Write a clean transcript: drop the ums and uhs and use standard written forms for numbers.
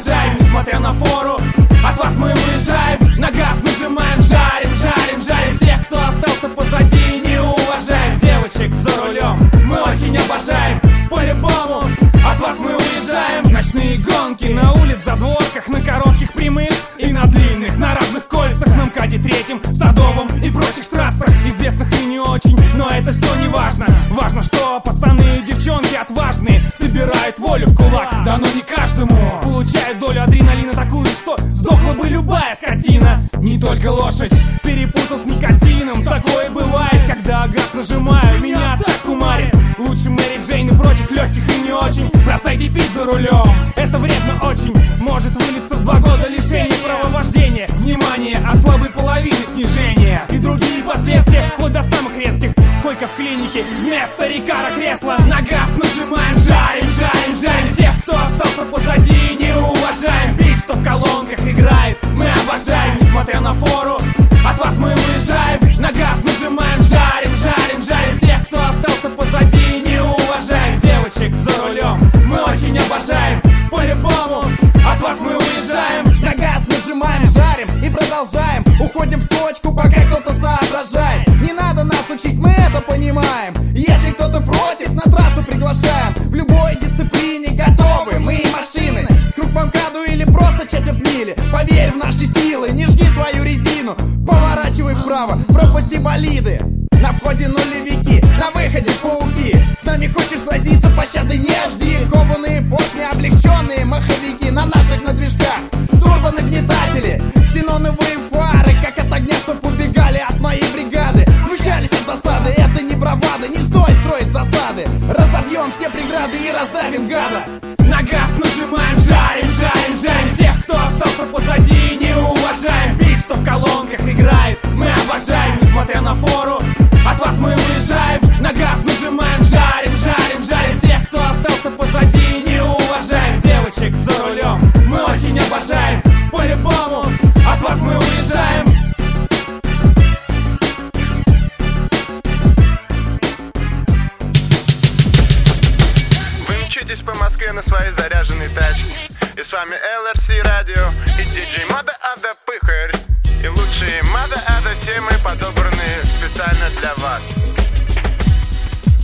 уважаем, несмотря на фору. От вас мы уезжаем, на газ нажимаем, жарим, жарим, жарим тех, кто остался позади, не уважаем девочек за рулем, мы очень обожаем. По-любому от вас мы уезжаем. Ночные гонки на улиц, задворках, на коротких прямых и на длинных, на разных кольцах, на МКАДе третьем, Садовом и прочих трассах, известных и не очень, но это все не важно. Важно, что пацаны и девчонки отважные собирают волю в кулак, да но не каждому. Получают долю адреналина такую, что сдохла бы любая скотина. Не только лошадь перепутал с никотином, такое бывает, когда газ нажимаю, меня так умарит. Лучше Мэри Джейн и прочих легких и не очень. Бросайте пить за рулем, это вредно очень. Может вылиться в 2 года лишения права вождения. Внимание, от слабой половины снижения и другие последствия, вплоть до самых резких. Койка в клинике вместо Рикара кресла. На газ нажимаем, жарим, жарим, жарим тех, кто остался позади, не уважаем. Бит, что в колонках играет, мы обожаем, несмотря на фору. От вас мы уезжаем, на газ нажимаем, жарим, жарим, жарим тех, кто остался позади, не уважаем девочек за рулем, мы очень обожаем. По-любому от вас мы уезжаем. На газ нажимаем, жарим и продолжаем. Уходим в точку, пока кто-то соображает. Не надо нас учить, мы это понимаем. Если кто-то против, на трассу приглашаем. В любой дисциплине готовы мы и машины. Круг по МКАДу или просто четверть мили. Поверь в наши силы, не жги свою резину. Поворачивай вправо, пропусти болиды. На входе нулевики, на выходе пауки. С нами хочешь возиться, пощады не жди. Кованые поршни, облегченные маховики на наших надвижках. Турбонагнетатели, ксеноновые фары, как от огня, чтоб убегали от моей бригады. Смущались от досады, это не бравада, не стоит строить засады. Разобьем все преграды и раздавим гада. На газ нажимаем, жарим, жарим, жарим тех, кто остался позади, не уважаем. Бит, что в колонках играет, мы обожаем, несмотря на фору. От вас мы уезжаем, на газ нажимаем, жарим, жарим, жарим тех, кто остался позади, не уважаем девочек за рулем, мы очень обожаем. По-любому от вас мы уезжаем. Вы мчитесь по Москве на своей заряженной тачке, и с вами LRC Radio и диджей Мада Ада Пыхарь. И лучшие Мада Ада темы подобраны специально для вас.